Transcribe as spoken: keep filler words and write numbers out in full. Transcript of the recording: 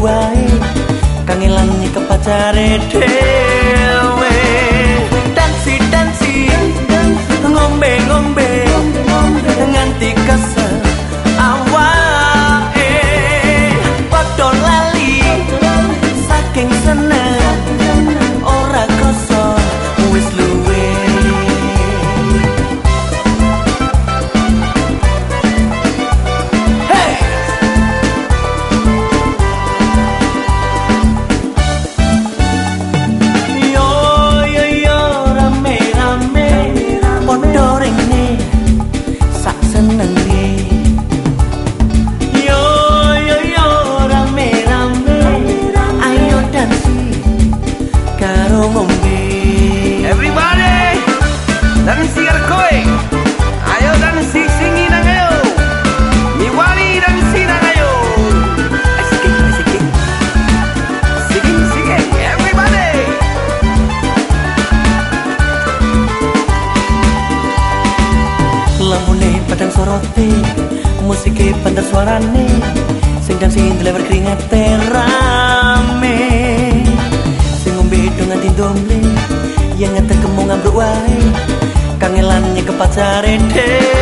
wae kangelan nyekep pacare dhewe dansi dansi ngombe ngombe nganti kesel awake padha lali saking seneng ora krasa wis luwe Everybody, dansi arkoe. Ayo dansi singi nang ayo. Mi wali dansi nang ayo. Sikit sikit. Sikit sikit. Everybody. Lamune padang sorote, musike pandar suarane, sing dansi ndlewer kringete rame. Sing ngombe dengan tindomle yang ngetek kemung ambruk wae kangelan nyekep pacare dhewe